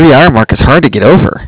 3-hour mark is hard to get over.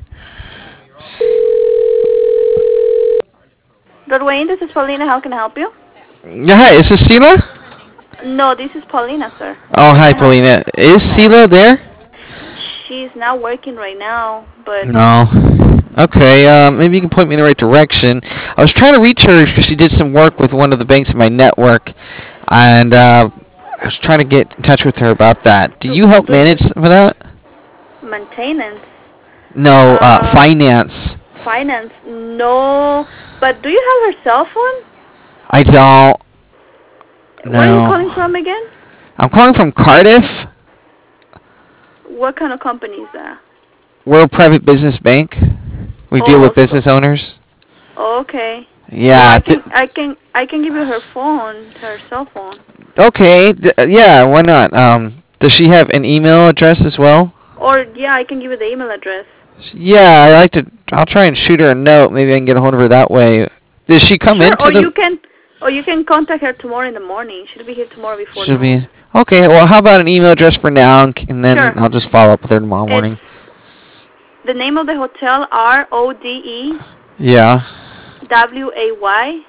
Broadway, this is Paulina. How can I help you? Yeah, hi, is this Sheila? No, this is Paulina, sir. Oh, hi, Paulina. Is Sheila there? She's not working right now, but... No. Okay, maybe you can point me in the right direction. I was trying to reach her because she did some work with one of the banks in my network, and I was trying to get in touch with her about that. Do you help manage some of that? Maintenance? No, finance. Finance? No. But do you have her cell phone? I don't. No. Where are you calling from again? I'm calling from Cardiff. What kind of company is that? We're a private business bank. We deal with business owners. Oh, okay. Yeah. Well, I can give you her phone, her cell phone. Okay. Yeah. Why not? Does she have an email address as well? Or yeah, I can give you the email address. Yeah, I like to. I'll try and shoot her a note. Maybe I can get a hold of her that way. Does she come into the? You can contact her tomorrow in the morning. She'll be here tomorrow before. She'll be. Okay. Well, how about an email address for now, and then I'll just follow up with her tomorrow morning. The name of the hotel, RODE. Yeah. WAY.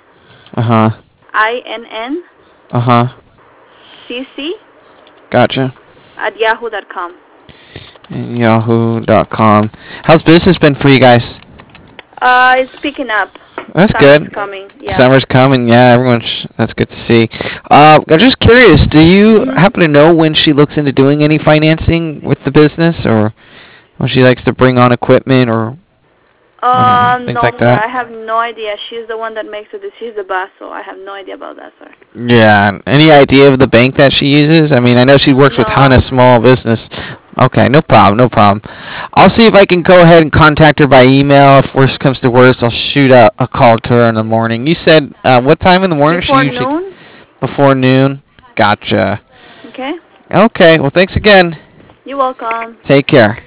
INN. CC. Gotcha. At yahoo.com. Yahoo.com. How's business been for you guys? It's picking up. That's good. Summer's coming. Yeah. Summer's coming. Yeah, everyone's. That's good to see. I'm just curious. Do you happen to know when she looks into doing any financing with the business, or when she likes to bring on equipment, or things like that? I have no idea. She's the one that makes it. She's the boss, so I have no idea about that, sir. Yeah. Any idea of the bank that she uses? I mean, I know she works with a ton of small business. Okay, no problem. I'll see if I can go ahead and contact her by email. If worst comes to worst, I'll shoot a call to her in the morning. You said what time in the morning? Before noon. Before noon? Gotcha. Okay. Okay, well, thanks again. You're welcome. Take care.